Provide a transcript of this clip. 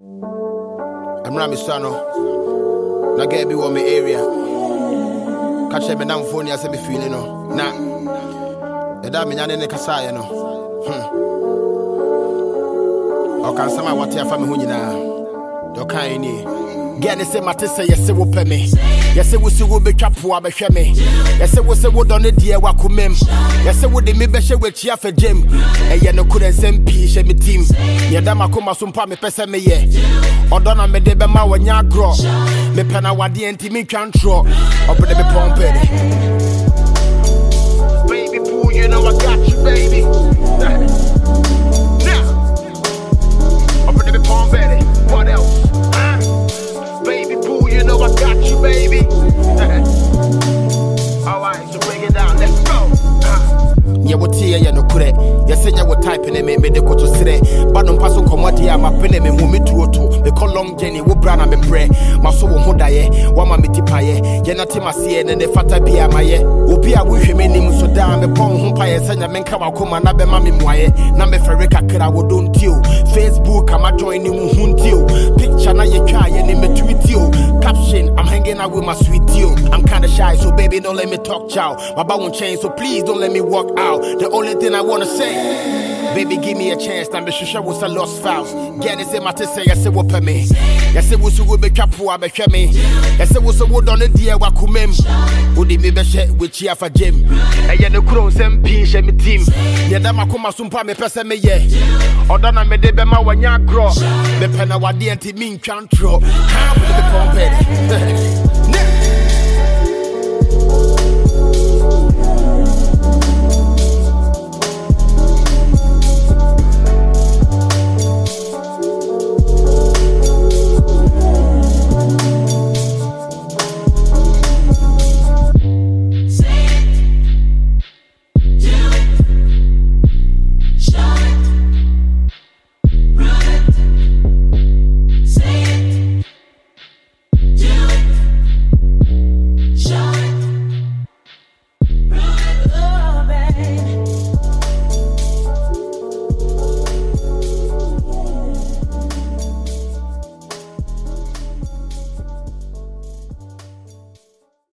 I'm Ramisano. Now get me on my area. Catch me down phone, I say me feeling no. Nah. The damn in the Kasaya no. Or can someone what your family who now? Do kind get the same matter say yes, will pay me. Yes, it will be capu abeshe me. Yes, it was a wood on the dear wakumem. Yes, it would be me beshe with chia for Jim. And yet no couldn't send piece me team. Yadamakuma sumpa me pesa me ye. Or donna me de bema when ya grow. Me pena wadi and me can't draw. Up in the pump. Baby boo, you know I got you, baby. Now, up in the pump, baby. What else? Baby boo, you know I got you, baby. Alright, so bring it down, let's go. Yeah, what here, you know, correct. Yes, you were typing and made the go to say, but no pass on commodity. I'm a penny and move me to the long journey. What brand I'm a prayer. My soul won't die. One my mitipaye. You're not in my sea and the fata be a my Obi, I wish you made him so down. The pong who pay send a man come out, come and have a mammy moye. Number Ferrica, I would don't you. Facebook, I'm a joining you. Picture now you try and name tweet you. Caption, I'm hanging out with my sweet you. I'm kinda shy, so baby, don't let me talk, chow. My bow won't change, so please don't let me walk out. The only thing I wanna say, baby, give me a chance. I'm sure was a lost files. Get it, say my to say, yes, it will pay me. Yes, it was a wood be capu, I be me. Yes, it was a wood on the dear wakumem. Would he be beshe with chia for Jim? And yet the crows and pinch me team. Yadamakuma sumpa me pesa me ye. Or donna me de bema when ya grow. Me pena wadi anti mean can't draw. How will be pumped?